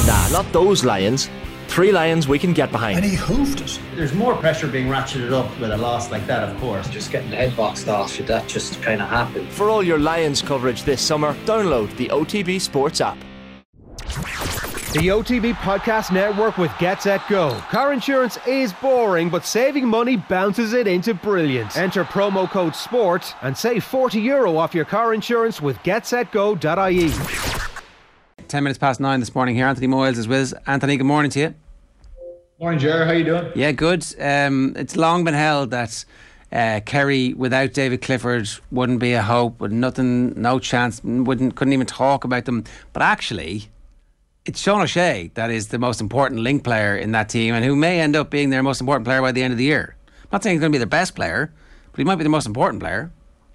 Nah, not those Lions. 3 Lions we can get behind. And he hoofed it. There's more pressure being ratcheted up with a loss like that, of course. Just getting the head boxed off, should that just kind of happen? For all your Lions coverage this summer, download the OTB Sports app. The OTB Podcast Network with Get Set Go. Car insurance is boring, but saving money bounces it into brilliance. Enter promo code SPORT and save €40 off your car insurance with getsetgo.ie. 10 minutes past 9 this morning here. Anthony Moyles is with us. Anthony, good morning to you. Morning, Ger. How you doing? Yeah, good. It's long been held that Kerry without David Clifford wouldn't be a hope, with nothing, no chance, couldn't even talk about them. But actually, it's Sean O'Shea that is the most important link player in that team, and who may end up being their most important player by the end of the year. I'm not saying he's going to be their best player, but he might be the most important player.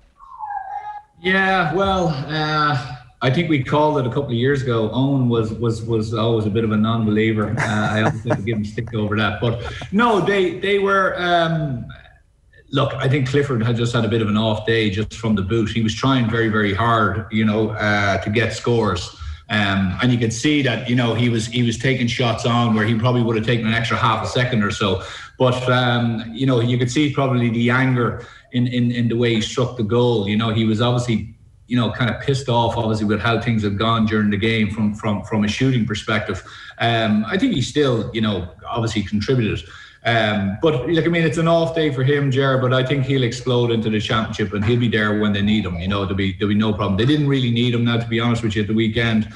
Yeah, well, I think we called it a couple of years ago. Owen was always a bit of a non-believer. I always have to give him stick over that. But no, they were. Look, I think Clifford had just had a bit of an off day just from the boot. He was trying very, very hard, to get scores. And you could see that, he was taking shots on where he probably would have taken an extra half a second or so. But, you could see probably the anger in the way he struck the goal. He was obviously, kind of pissed off, obviously, with how things have gone during the game from a shooting perspective. I think he still, obviously contributed. But it's an off day for him, Ger, but I think he'll explode into the championship and he'll be there when they need him. There'll be no problem. They didn't really need him now, to be honest with you, at the weekend.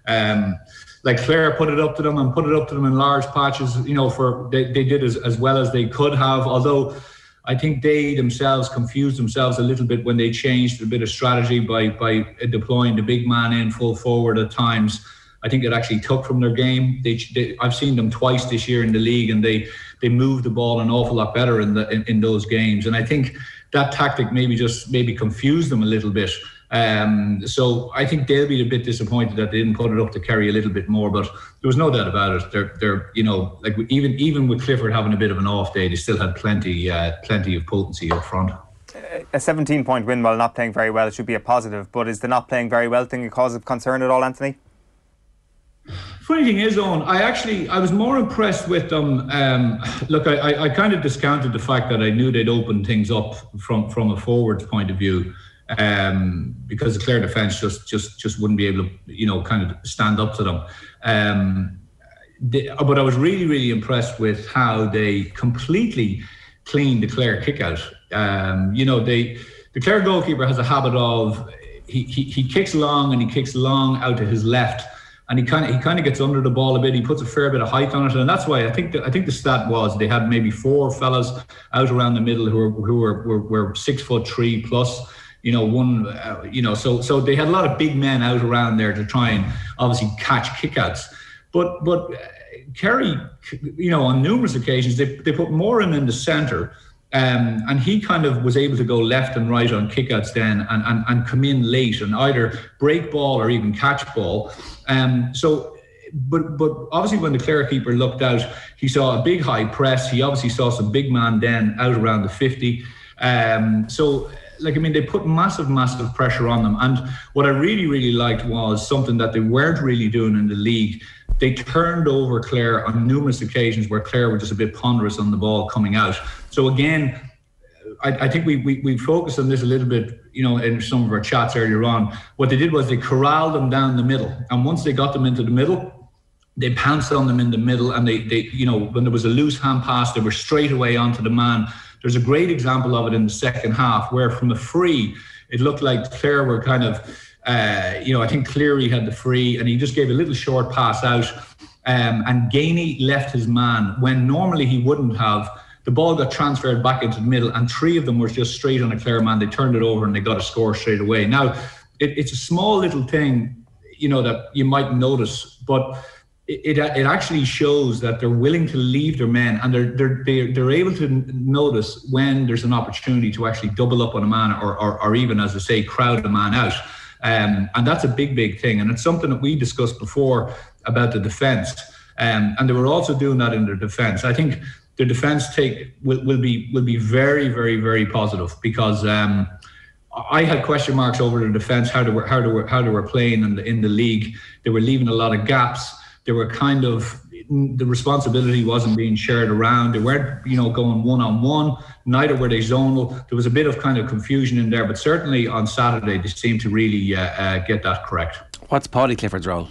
Clare put it up to them in large patches, they did as well as they could have, although I think they themselves confused themselves a little bit when they changed a bit of strategy by deploying the big man in full forward at times. I think it actually took from their game. I've seen them twice this year in the league, and they move the ball an awful lot better in those games. And I think that tactic maybe confused them a little bit. So I think they'll be a bit disappointed that they didn't put it up to Kerry a little bit more. But there was no doubt about it. They're even with Clifford having a bit of an off day, they still had plenty of potency up front. A 17-point win while not playing very well should be a positive. But is the not playing very well thing a cause of concern at all, Anthony? Funny thing is, Owen, I was more impressed with them. Look, I kind of discounted the fact that I knew they'd open things up from a forwards point of view, because the Clare defence just wouldn't be able to, kind of stand up to them. But I was really, really impressed with how they completely cleaned the Clare kick out. The Clare goalkeeper has a habit of he kicks long and he kicks long out to his left. And he kind of gets under the ball a bit. He puts a fair bit of height on it, and that's why I think the stat was they had maybe 4 fellas out around the middle who were 6'3" plus. So they had a lot of big men out around there to try and obviously catch kickouts. But Kerry, on numerous occasions they put Moran in the centre. And he kind of was able to go left and right on kickouts then and come in late and either break ball or even catch ball. But obviously when the Clare keeper looked out, he saw a big high press. He obviously saw some big man then out around the 50. They put massive pressure on them. And what I really, really liked was something that they weren't really doing in the league. They turned over Clare on numerous occasions where Clare were just a bit ponderous on the ball coming out. So again, I think we focused on this a little bit, in some of our chats earlier on. What they did was they corralled them down the middle. And once they got them into the middle, they pounced on them in the middle. And they when there was a loose hand pass, they were straight away onto the man. There's a great example of it in the second half where from a free, it looked like Clare were kind of, I think Cleary had the free and he just gave a little short pass out. And Gainey left his man when normally he wouldn't have. The ball got transferred back into the middle and 3 of them were just straight on a Clare man. They turned it over and they got a score straight away. Now, it's a small little thing, that you might notice, but it actually shows that they're willing to leave their men and they're able to notice when there's an opportunity to actually double up on a man or even, as I say, crowd a man out. And that's a big thing. And it's something that we discussed before about the defence. And they were also doing that in their defence. I think their defence will be very, very, very positive because I had question marks over their defence, how they were playing in the league. They were leaving a lot of gaps. They were kind of, the responsibility wasn't being shared around. They weren't, going one-on-one. Neither were they zonal. There was a bit of kind of confusion in there, but certainly on Saturday they seemed to really get that correct. What's Paudie Clifford's role?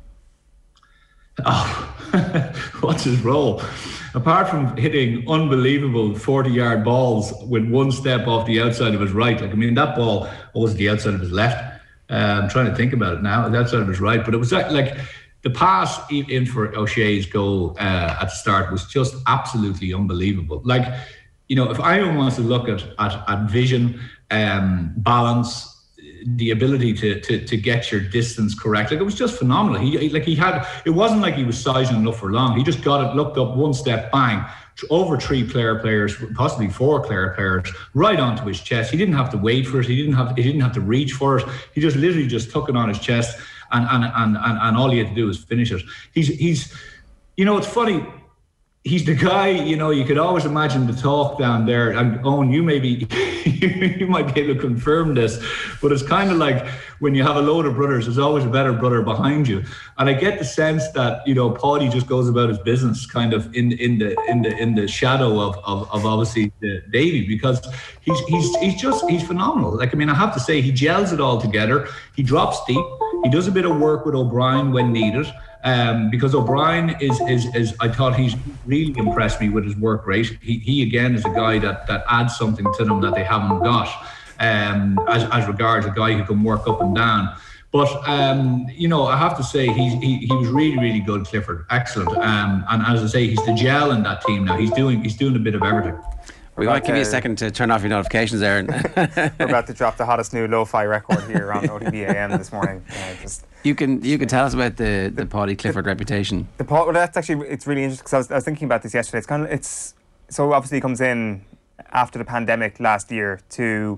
Oh, what's his role? Apart from hitting unbelievable 40-yard balls with one step off the outside of his right, that ball was the outside of his left. I'm trying to think about it now. The outside of his right, but it was like the pass in for O'Shea's goal at the start was just absolutely unbelievable. If anyone wants to look at vision, balance, the ability to get your distance correct, it was just phenomenal. It wasn't like he was sizing enough for long. He just got it, looked up, one step, bang, over 3 players, possibly 4 players, right onto his chest. He didn't have to wait for it. He didn't have to reach for it. He just literally just took it on his chest, and all he had to do was finish it. He's it's funny. He's the guy, you could always imagine the talk down there. And Owen, you might be able to confirm this, but it's kind of like when you have a load of brothers, there's always a better brother behind you. And I get the sense that, Paudie just goes about his business kind of in the shadow of obviously Davy, because he's phenomenal. I have to say, he gels it all together. He drops deep. He does a bit of work with O'Brien when needed. Because O'Brien is I thought he's really impressed me with his work rate. He again is a guy that adds something to them that they haven't got, as regards a guy who can work up and down. But I have to say he was really, really good, Clifford. Excellent. And as I say, he's the gel in that team now. He's doing a bit of everything. We might give you a second to turn off your notifications, Aaron. We're about to drop the hottest new lo-fi record here on OTB AM this morning. You can tell us about the Paudie Clifford reputation. That's actually, it's really interesting, because I was thinking about this yesterday. So obviously he comes in after the pandemic last year to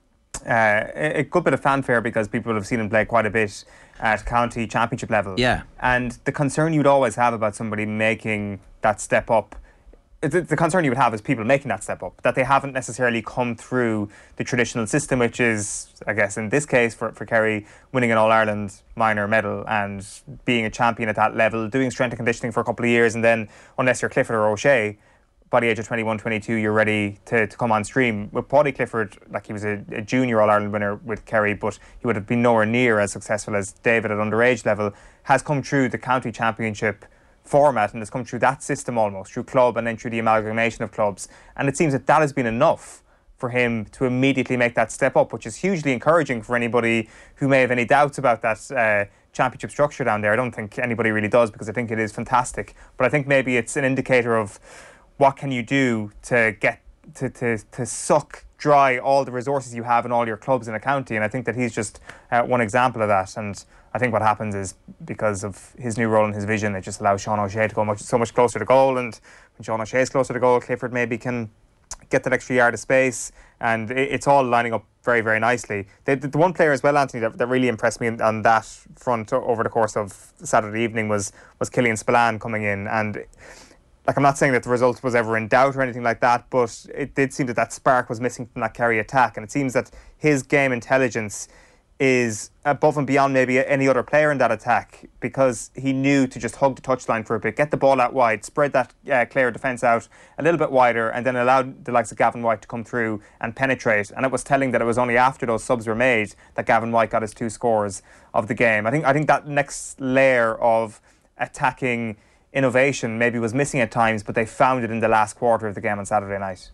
a good bit of fanfare, because people have seen him play quite a bit at county championship level. Yeah. And the concern you'd always have about somebody making that step up, the concern you would have is people making that step up, that they haven't necessarily come through the traditional system, which is, I guess, in this case for Kerry, winning an All-Ireland minor medal and being a champion at that level, doing strength and conditioning for a couple of years, and then, unless you're Clifford or O'Shea, by the age of 21, 22, you're ready to come on stream. With Paudie Clifford, he was a junior All-Ireland winner with Kerry, but he would have been nowhere near as successful as David at underage level, has come through the county championship format and has come through that system almost, through club and then through the amalgamation of clubs. And it seems that has been enough for him to immediately make that step up, which is hugely encouraging for anybody who may have any doubts about that championship structure down there. I don't think anybody really does, because I think it is fantastic. But I think maybe it's an indicator of what can you do to get to suck dry all the resources you have in all your clubs in a county. And I think that he's just one example of that. And I think what happens is, because of his new role and his vision, it just allows Sean O'Shea to go so much closer to goal. And when Sean O'Shea is closer to goal, Clifford maybe can get that extra yard of space. And it's all lining up very, very nicely. The one player as well, Anthony, that really impressed me on that front over the course of Saturday evening was Killian Spillane coming in. And I'm not saying that the result was ever in doubt or anything like that, but it did seem that spark was missing from that Kerry attack. And it seems that his game intelligence is above and beyond maybe any other player in that attack, because he knew to just hug the touchline for a bit, get the ball out wide, spread that Clare defence out a little bit wider, and then allowed the likes of Gavin White to come through and penetrate. And it was telling that it was only after those subs were made that Gavin White got his 2 scores of the game. I think that next layer of attacking innovation maybe was missing at times, but they found it in the last quarter of the game on Saturday night.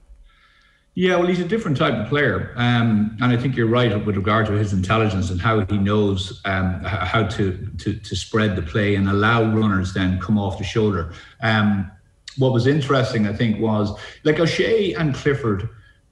Yeah, well, he's a different type of player, and I think you're right with regard to his intelligence and how he knows how to spread the play and allow runners then come off the shoulder. What was interesting, I think, was O'Shea and Clifford.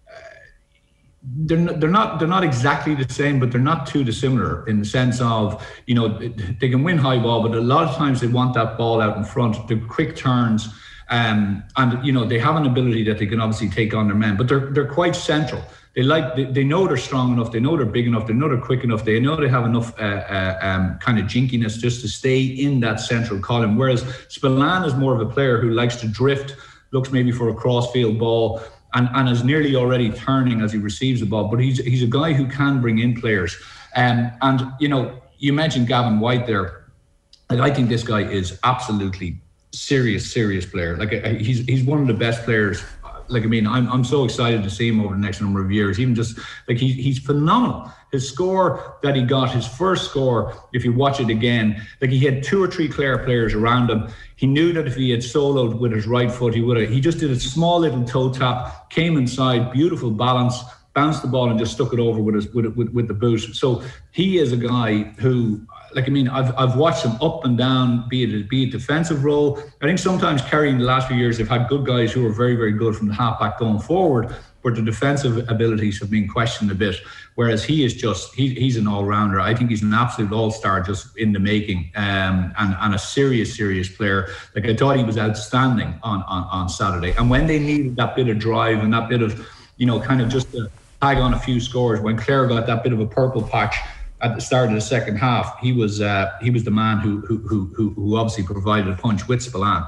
They're not exactly the same, but they're not too dissimilar in the sense of, they can win high ball, but a lot of times they want that ball out in front, the quick turns, and they have an ability that they can obviously take on their men, but they're quite central. They know they're strong enough, they know they're big enough, they know they're quick enough, they know they have enough kind of jinkiness just to stay in that central column. Whereas Spillane is more of a player who likes to drift, looks maybe for a cross-field ball, and is nearly already turning as he receives the ball. But he's a guy who can bring in players. And you mentioned Gavin White there. Like, I think this guy is absolutely serious player. Like, he's one of the best players. Like, I mean, I'm so excited to see him over the next number of years. Even just like he's phenomenal. His score that he got, his first score, if you watch it again, like he had 2 or 3 Clare players around him. He knew that if he had soloed with his right foot, he would have. He just did a small little toe tap, came inside, beautiful balance, bounced the ball and just stuck it over with the boot. So he is a guy who, like, I mean, I've watched him up and down, be it defensive role. I think sometimes Kerry in the last few years have had good guys who are very, very good from the halfback going forward, but the defensive abilities have been questioned a bit. Whereas he is just, he's an all-rounder. I think he's an absolute all-star just in the making, and a serious player. Like, I thought he was outstanding on Saturday. And when they needed that bit of drive and that bit of, you know, kind of just to tag on a few scores, when Clare got that bit of a purple patch at the start of the second half, he was the man who obviously provided a punch with Spillane.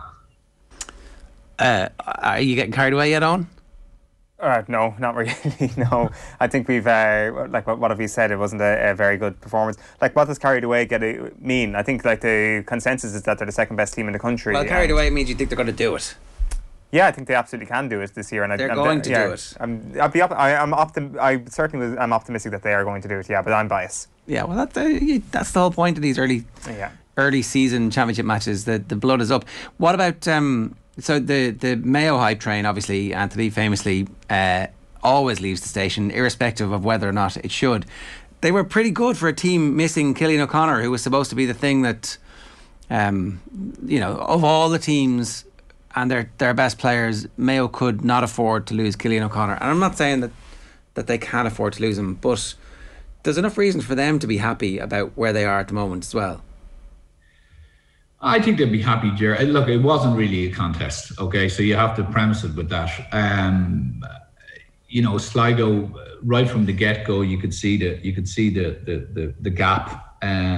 Are you getting carried away yet, Owen? No, not really. No, I think we've like what have you said? It wasn't a very good performance. Like, what does carried away mean? I think like the consensus is that they're the second best team in the country. Well, carried away means you think they're going to do it. Yeah, I think they absolutely can do it this year, and they're going to do it. I'm optimistic that they are going to do it. Yeah, but I'm biased. Yeah, well, that's the whole point of these early season championship matches. That the blood is up. What about so the Mayo hype train? Obviously, Anthony famously always leaves the station, irrespective of whether or not it should. They were pretty good for a team missing Cillian O'Connor, who was supposed to be the thing that, you know, of all the teams and their best players, Mayo could not afford to lose Cillian O'Connor. And I'm not saying that they can't afford to lose him, but there's enough reason for them to be happy about where they are at the moment as well. I think they'd be happy, Gerard. Look, it wasn't really a contest, okay? So you have to premise it with that. You know, Sligo, right from the get-go, you could see the gap.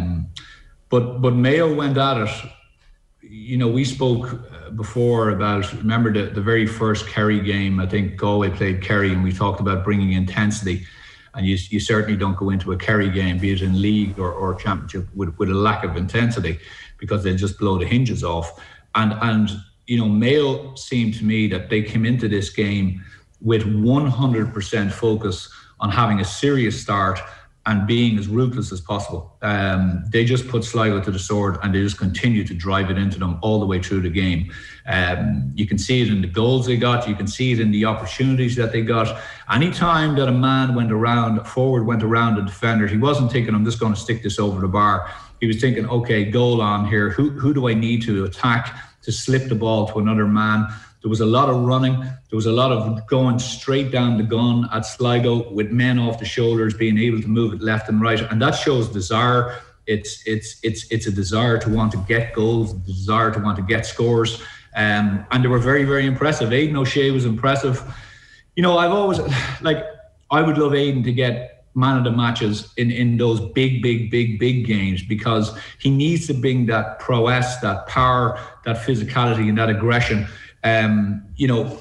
But Mayo went at it. You know, we spoke before about, remember the very first Kerry game, I think Galway played Kerry, and we talked about bringing intensity. And you certainly don't go into a Kerry game, be it in league or championship, with a lack of intensity, because they just blow the hinges off. And you know, Mayo seemed to me that they came into this game with 100% focus on having a serious start and being as ruthless as possible. They just put Sligo to the sword, and they just continue to drive it into them all the way through the game. You can see it in the goals they got. You can see it in the opportunities that they got. Anytime that a man went around the defender, he wasn't thinking, I'm just going to stick this over the bar. He was thinking, okay, goal on here. Who do I need to attack to slip the ball to another man? There was a lot of running. There was a lot of going straight down the gun at Sligo with men off the shoulders, being able to move it left and right. And that shows desire. It's a desire to want to get goals, a desire to want to get scores. And they were very, very impressive. Aidan O'Shea was impressive. You know, I've always, like, I would love Aidan to get man of the matches in those big games, because he needs to bring that prowess, that power, that physicality and that aggression. You know,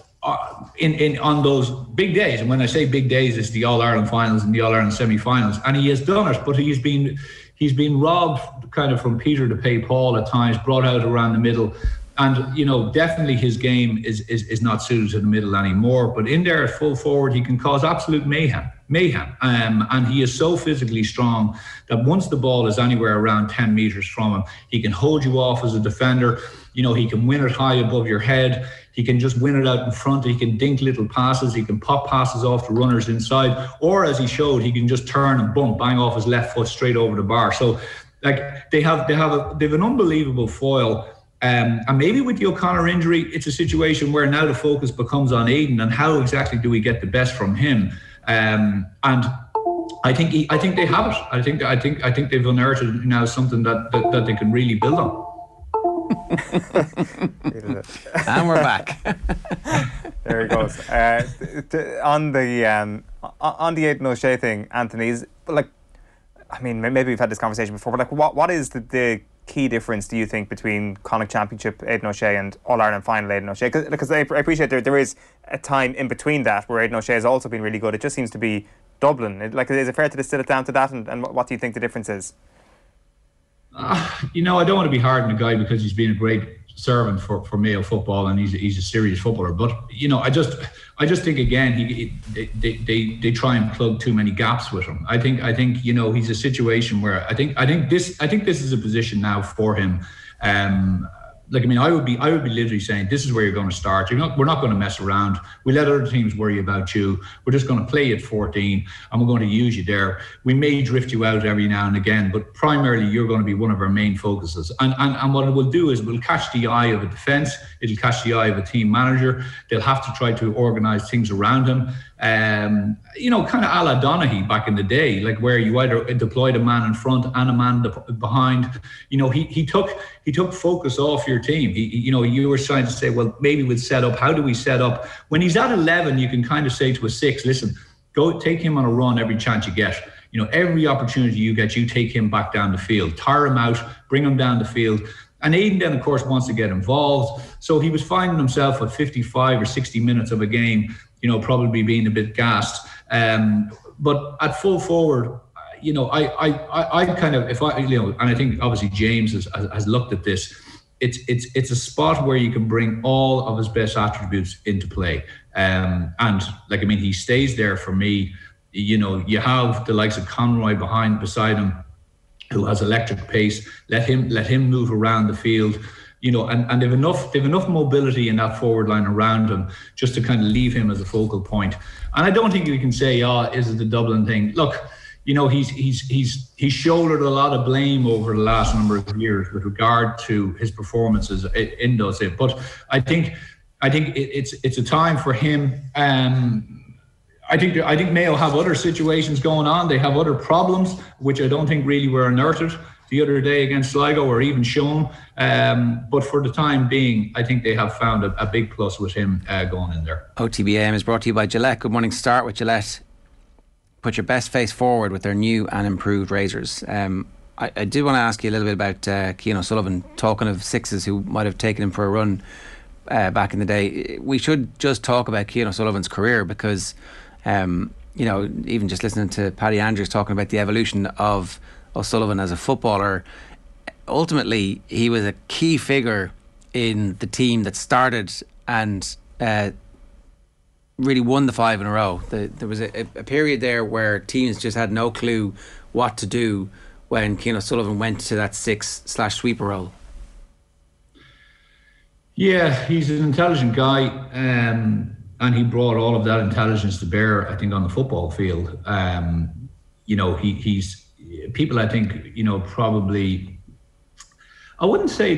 on those big days, and when I say big days, it's the All-Ireland finals and the All-Ireland semi-finals, and he has done it, but he's been robbed kind of from Peter to pay Paul at times, brought out around the middle, and you know, definitely his game is not suited to the middle anymore. But in there at full forward, he can cause absolute mayhem. And he is so physically strong that once the ball is anywhere around 10 metres from him, he can hold you off as a defender. You know, he can win it high above your head. He can just win it out in front. He can dink little passes. He can pop passes off the runners inside. Or as he showed, he can just turn and bang off his left foot straight over the bar. So like they have an unbelievable foil. And maybe with the O'Connor injury, it's a situation where now the focus becomes on Aidan and how exactly do we get the best from him. And I think they have it. I think they've unearthed now something that they can really build on. And we're back. There he goes. On the Aidan O'Shea thing, Anthony's, like, I mean, maybe we've had this conversation before, but like, what is the key difference, do you think, between Connacht Championship Aidan O'Shea and All-Ireland final Aidan O'Shea? Because I appreciate there is a time in between that where Aidan O'Shea has also been really good. It just seems to be Dublin. Is it fair to distill it down to that? And what do you think the difference is? I don't want to be hard on the guy because he's been a great servant for Mayo football, and he's a serious footballer. But I just think again they try and plug too many gaps with him. I think he's a situation where I think this is a position now for him. I would be literally saying, this is where you're going to start. We're not going to mess around. We let other teams worry about you. We're just going to play at 14 and we're going to use you there. We may drift you out every now and again, but primarily you're going to be one of our main focuses. And what it will do is it will catch the eye of a defence. It'll catch the eye of a team manager. They'll have to try to organise things around him. Kind of a la Donaghy back in the day, like where you either deployed a man in front and a man behind. He took focus off your team. You were trying to say, well, maybe we'll set up. How do we set up? When he's at 11, you can kind of say to a 6, listen, go take him on a run every chance you get. Every opportunity you get, you take him back down the field, tire him out, bring him down the field. And Aidan then, of course, wants to get involved. So he was finding himself at 55 or 60 minutes of a game, probably being a bit gassed. But at full forward, I kind of, and I think obviously James has looked at this. It's a spot where you can bring all of his best attributes into play. He stays there for me. You have the likes of Conroy beside him, who has electric pace. Let him move around the field. And they've enough mobility in that forward line around him just to kind of leave him as a focal point. And I don't think we can say, is it the Dublin thing? Look, he's shouldered a lot of blame over the last number of years with regard to his performances in those. But I think it's a time for him. I think Mayo have other situations going on. They have other problems, which I don't think really were unearthed the other day against Sligo or even shown. But for the time being, I think they have found a big plus with him going in there. OTBAM is brought to you by Gillette. Good morning. Start with Gillette. Put your best face forward with their new and improved razors. I do want to ask you a little bit about Cian O'Sullivan, talking of sixes who might have taken him for a run back in the day. We should just talk about Cian O'Sullivan's career because, even just listening to Paddy Andrews talking about the evolution of O'Sullivan as a footballer, ultimately he was a key figure in the team that started and really won the 5 in a row. There was a period there where teams just had no clue what to do when Cian O'Sullivan went to that 6/sweeper role. Yeah, he's an intelligent guy, and he brought all of that intelligence to bear, I think, on the football field. He's people, I think, probably, I wouldn't say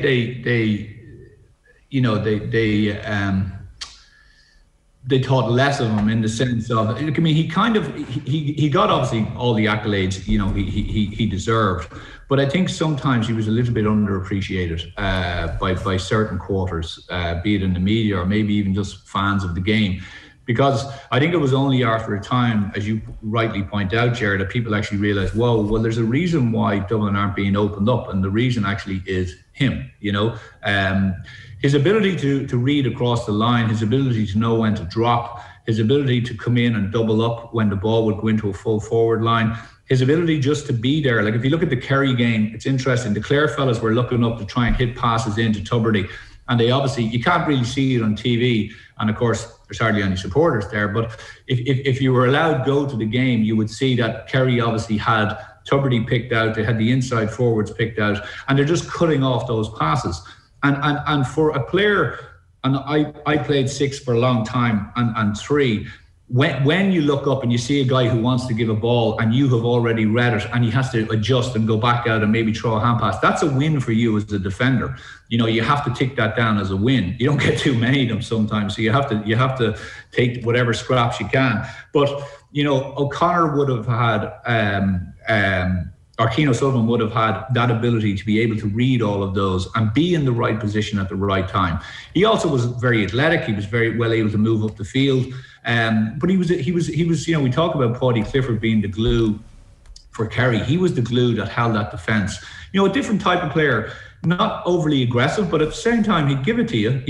they thought less of him in the sense of, he got obviously all the accolades, he deserved. But I think sometimes he was a little bit underappreciated by certain quarters, be it in the media or maybe even just fans of the game. Because I think it was only after a time, as you rightly point out, Jared, that people actually realised, well, there's a reason why Dublin aren't being opened up, and the reason actually is him. His ability to read across the line, his ability to know when to drop, his ability to come in and double up when the ball would go into a full forward line, his ability just to be there. Like if you look at the Kerry game, it's interesting. The Clare fellas were looking up to try and hit passes into Tubridy, and they obviously, you can't really see it on TV. And of course, there's hardly any supporters there. But if you were allowed to go to the game, you would see that Kerry obviously had Tubridy picked out. They had the inside forwards picked out, and they're just cutting off those passes. And for a player, and I played 6 for a long time and 3. When you look up and you see a guy who wants to give a ball and you have already read it and he has to adjust and go back out and maybe throw a hand pass, that's a win for you as a defender. You have to tick that down as a win. You don't get too many of them sometimes, so you have to take whatever scraps you can. But O'Connor would have had or Cian O'Sullivan would have had that ability to be able to read all of those and be in the right position at the right time. He also was very athletic. He was very well able to move up the field. But he was. We talk about Paudie Clifford being the glue for Kerry. He was the glue that held that defence. A different type of player, not overly aggressive, but at the same time he'd give it to you.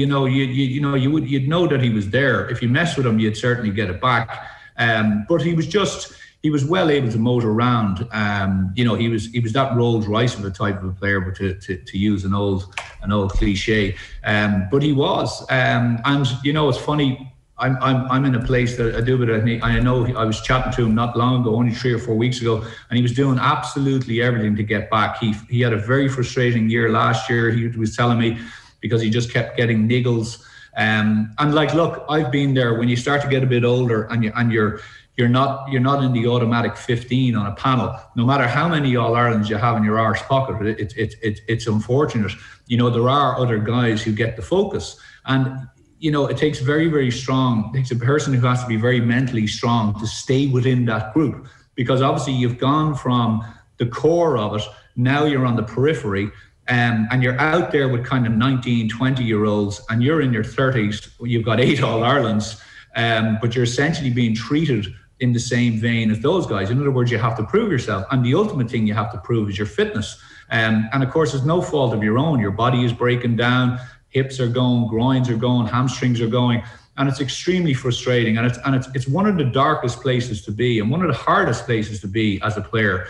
You'd know that he was there. If you mess with him, you'd certainly get it back. But he was just. well able to motor around. You know, he was that Rolls Royce of a type of a player, but to use an old cliche. But he was, and you know, it's funny. I'm in a place that I do with it. I know I was chatting to him not long ago, only 3 or 4 weeks ago, and he was doing absolutely everything to get back. He had a very frustrating year last year. He was telling me, because he just kept getting niggles. And like, look, I've been there. When you start to get a bit older and you're not in the automatic 15 on a panel, no matter how many All-Irelands you have in your arse pocket, it's unfortunate. You know, there are other guys who get the focus, and you know, it takes very, very strong. It takes a person who has to be very mentally strong to stay within that group, because obviously you've gone from the core of it. Now you're on the periphery, and you're out there with kind of 19, 20-year-olds, and you're in your 30s. You've got 8 All-Irelands, but you're essentially being treated in the same vein as those guys. In other words, you have to prove yourself, and the ultimate thing you have to prove is your fitness. And of course, it's no fault of your own. Your body is breaking down. Hips are going, groins are going, hamstrings are going, and it's extremely frustrating. And it's one of the darkest places to be, and one of the hardest places to be as a player,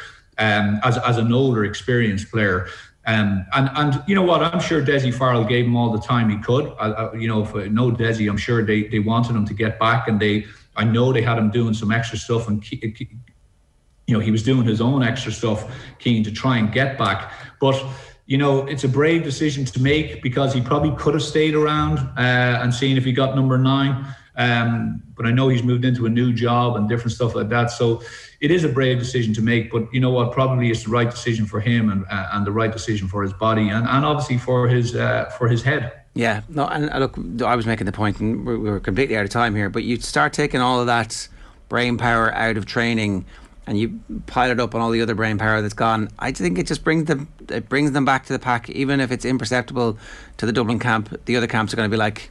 as an older, experienced player. And you know what? I'm sure Dessie Farrell gave him all the time he could. You know, if I know Dessie, I'm sure they wanted him to get back, and I know they had him doing some extra stuff, and you know, he was doing his own extra stuff, keen to try and get back, but. You know, it's a brave decision to make, because he probably could have stayed around and seen if he got number 9. But I know he's moved into a new job and different stuff like that. So it is a brave decision to make. But you know what? Probably it's the right decision for him, and the right decision for his body, and obviously for his head. Yeah. No, and look, I was making the point, and we were completely out of time here. But you start taking all of that brain power out of training, and you pile it up on all the other brain power that's gone. I think it just brings them back to the pack, even if it's imperceptible to the Dublin camp. The other camps are going to be like,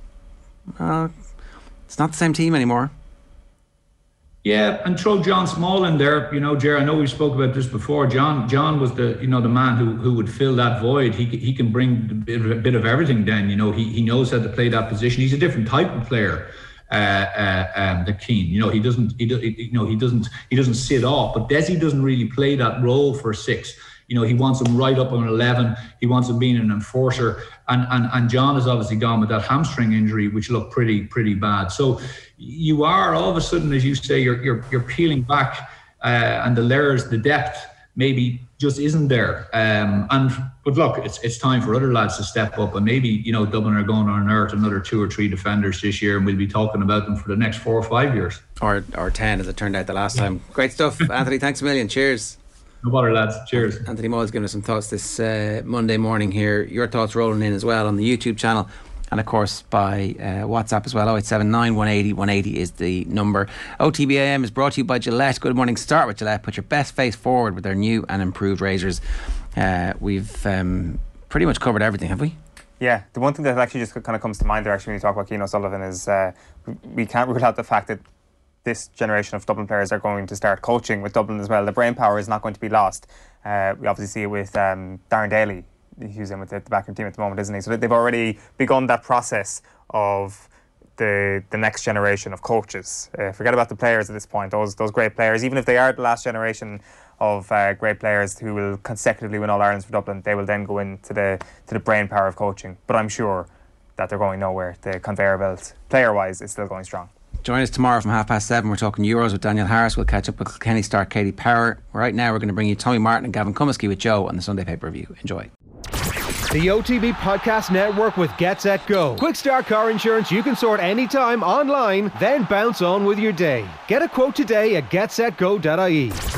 it's not the same team anymore. Yeah, and throw John Small in there. You know, Ger, I know we spoke about this before. John was the man who would fill that void. He can bring a bit of everything. Then, you know, he knows how to play that position. He's a different type of player. The Keane, you know, he doesn't sit off, but Dessie doesn't really play that role for 6. You know, he wants him right up on 11. He wants him being an enforcer, and John has obviously gone with that hamstring injury, which looked pretty bad. So you are all of a sudden, as you say, you're peeling back, and the layers, the depth maybe just isn't there. But look, it's time for other lads to step up, and maybe, you know, Dublin are going to unearth another 2 or 3 defenders this year, and we'll be talking about them for the next 4 or 5 years, or 10, as it turned out the last time. Great stuff, Anthony. Thanks a million. Cheers. No bother, lads. Cheers. Anthony Moyle's giving us some thoughts this Monday morning here. Your thoughts rolling in as well on the YouTube channel, and of course by WhatsApp as well. 0879 180 180 is the number. OTBAM is brought to you by Gillette. Good morning. Start with Gillette. Put your best face forward with their new and improved razors. We've pretty much covered everything, have we? Yeah, the one thing that actually just kind of comes to mind there, actually, when you talk about Cian O'Sullivan, is we can't rule out the fact that this generation of Dublin players are going to start coaching with Dublin as well. The brain power is not going to be lost. We obviously see it with Darren Daly, who's in with the backroom team at the moment, isn't he? So they've already begun that process of the next generation of coaches. Forget about the players at this point, those great players. Even if they are the last generation of great players who will consecutively win All-Irelands for Dublin, they will then go into the brain power of coaching. But I'm sure that they're going nowhere. The conveyor belt, player-wise, is still going strong. Join us tomorrow from 7:30. We're talking Euros with Daniel Harris. We'll catch up with Kenny Stark, Katie Power. Right now, we're going to bring you Tommy Martin and Gavin Cumiskey with Joe on the Sunday pay-per-view. Enjoy. The OTB Podcast Network with Get Set Go. Quick start car insurance you can sort anytime online, then bounce on with your day. Get a quote today at getsetgo.ie.